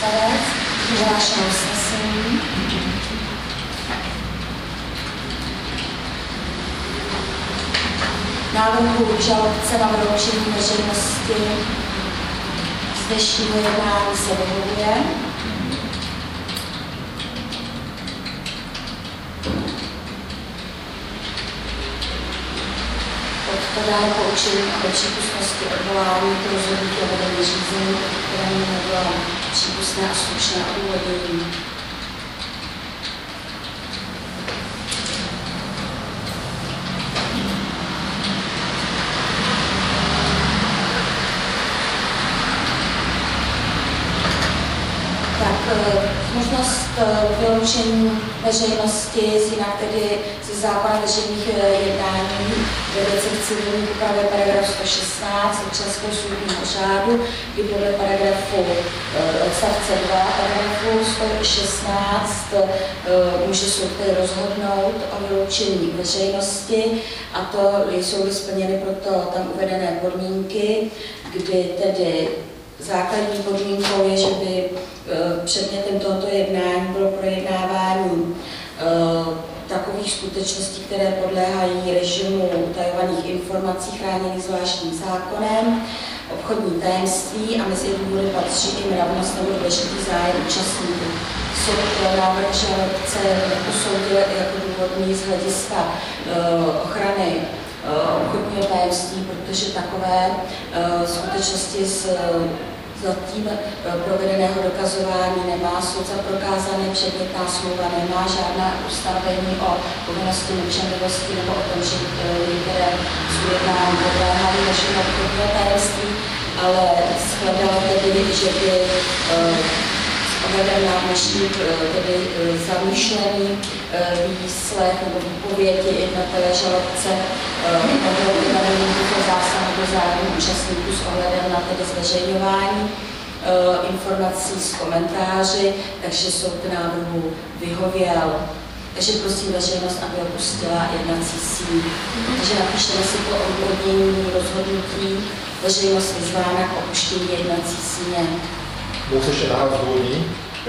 odstavec, vyhlášené usnesení. Návrhu žalobce na vyloučení veřejnosti z dnešního jednání se vyhovuje. Podále poučení o přípustnosti odvolání k rozhodnutí o vedení řízení, kterému nebylo přípustné a slušné odůvodnění. Možnost vyloučení veřejnosti z jinak tedy ze zákona veřejných jednání ve věcech civilních úpravy paragraf 116 občanského soudního řádu, kdy podle paragrafu odstavce 2 paragrafu 116 může soud tedy rozhodnout o vyloučení veřejnosti, a to jsou splněny proto tam uvedené podmínky, kdy tedy základní podmínkou je, že by předmětem tohoto jednání bylo projednávání takových skutečností, které podléhají režimu utajovaných informací chráněných zvláštním zákonem, obchodní tajemství a mezi důvody patří i mravnost nebo důležitý zájem účastníků. Soud návrh žalobce posoudil jako důvodný z hlediska ochrany obchodního tajemství, protože takové skutečnosti z zatím provedeného dokazování nemá. Soud za prokázané předmětná smlouva nemá žádná ustanovení o povinnosti mlčenlivosti nebo o tom, že některé jednání podléhají našemu obchodního tajemství, ale shledala tedy, že by ohledem na dnešní tedy zamýšlený výslech nebo výpovědi jednatele žalobce mohlo vyvedení těchto zásahů do zájmu účastníků s ohledem na tedy zveřejňování informací s komentáři, takže soud návrhu vyhověl. Takže prosím veřejnost, aby opustila jednací síň. Takže napíšeme si to odůvodnění rozhodnutí, veřejnost vyzvána k opuštění jednací síně. Můžu se ještě nahrát zdůvodnění?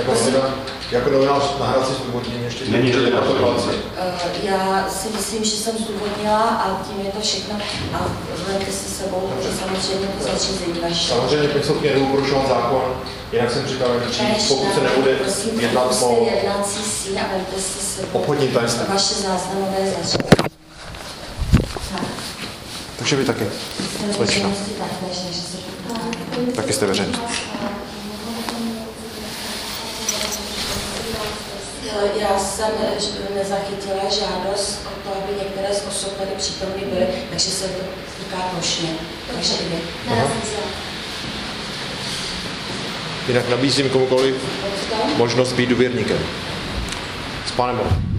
Jako novinář nahrát si zdůvodnění ještě zdůvodnění na to. Já si myslím, že jsem zdůvodnila a tím je to všechno. A zvedněte si sebou, že samozřejmě to zařízení vaše. Samozřejmě principně nebudu porušovat zákon, jinak jsem připraven říct, pokud se nebude jednat o jednací síň a vemte si sebou obchodní tajemství. Vaše záznamové zařízení. Takže vy taky. Slečna. Taky jste veřejnost. Já jsem nezachytila žádost o to, aby některé z osob tady přítomny byly, takže se to týká plošně. Takže i vy. Jinak nabízím komukoliv možnost být důvěrníkem. S Pánem Bohem.